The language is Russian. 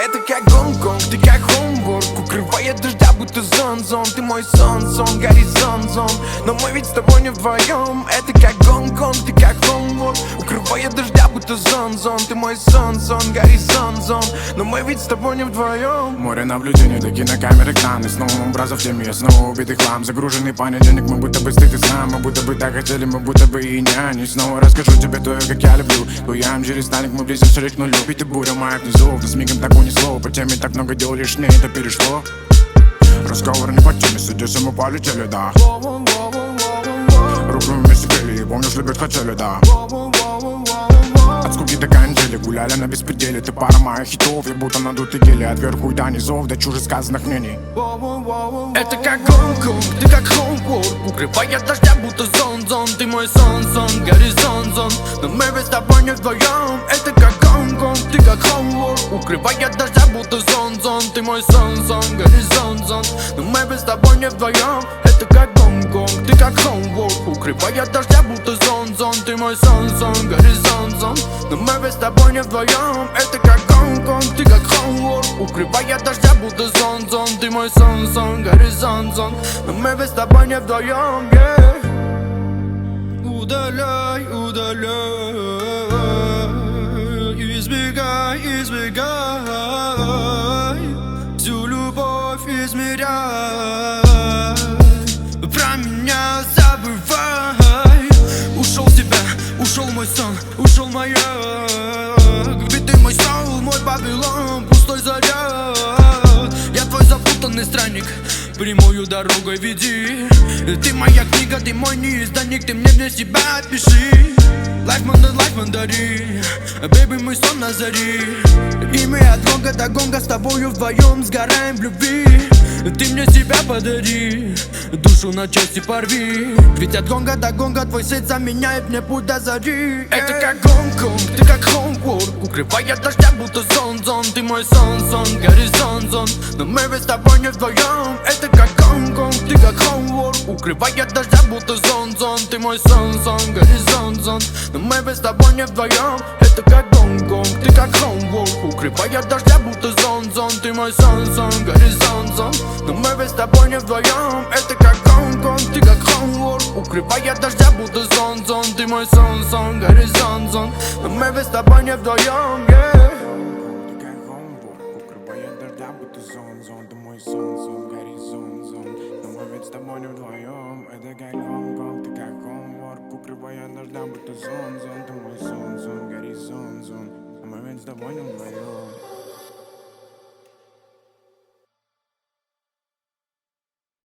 Это как Гонконг, ты как Хомбург, укрывает дождя, будто зон. Ты мой сон, горизонт. Но мы ведь с тобой не вдвоем. Это как Гонконг, ты как Хомбург, укрывает дождя, будто зон. Ты мой сон, горизонт. Но мы ведь с тобой не вдвоем. Море наблюдений, до кинокамеры экраны. Снова образов в теме, снова убитый хлам. Загруженный понедельник, мы будто бы стыд и сам. Мы будто бы так хотели, мы будто бы и няни. Снова расскажу тебе то, как я люблю. Буям через сталик, мы близимся к нулю. Ведь и буря моя внизу, да с мигом так унесло. По теме так много дел, лишь мне это перешло. Разговор не по теме, садись, мы полетели, да. Руку вместе грели, помнишь, любить хотели, да. От скуки до кандели, гуляли на беспределе. Ты пара моих хитов, я будто надутый гели. От верху и до низов, до чужесказанных мнений. Это как Гонконг, ты как Хомбург, укрывает дождя, будто зон. Ты мой сон, горизонт. Но мы ведь с тобой не вдвоем. Это как Гонконг, ты как Хомбург, укрывает дождя, будто зон. Ты мой сон, горизонт. Но мы ведь с тобой не вдвоем. Это как Гонконг, ты как Хомбург, укрывает дождя, будто зон. Ты мой сон, горизонт. Но мы ведь с тобой не вдвоем. Это как Гонконг, ты как Хомбург, укрывает дождя, будто зон. Ты мой сон, горизонт. Но мы ведь с тобой не вдвоем, yeah. Удаляй, избегай всю любовь измеряй. Про меня забывай. Ушел с тебя, ушел мой сон, ушел маяк. Ведь ты мой сон, мой Вавилон, пустой заряд. Я твой запутанный странник, прямую дорогой веди. Ты моя книга, ты мой неизданник, ты мне для себя пиши. Лайф мандари, бэйби, мой сон на зари. И мы от гонга до гонга с тобою вдвоем сгораем в любви. Ты мне себя подари, душу на части порви. Ведь от гонга до гонга твой свет заменяет мне путь до зари. Это как Гонконг, ты как Хомбург, укрывает дождя, будто зон. Ты мой сон, горизонт. Но мы ведь с тобой не вдвоем. Это как Гонконг, ты как Хомбург, укрывает дождя, будто зон. Ты мой сон, горизонт. Но мы ведь с тобой не вдвоем. Это как Гонконг, ты как Хомбург, укрывает дождя, будто зон. Ты мой сон, горизонт. Но мы ведь с тобой не вдвоем. Это как Гонконг, ты как Хомбург, укрывает дождя, будто зон. Ты мой сон, горизонт. Но мы ведь с тобой не вдвоем, yeah. Ты как Хомбург, укрывает дождя, будто зон. Ты мой сон, горизонт. Но мы ведь с тобой не вдвоем. Это как Гонконг, ты как Хомбург, укрывает дождя, будто зон. Ты мой сон, горизонт. Но мы ведь с тобой не вдвоем.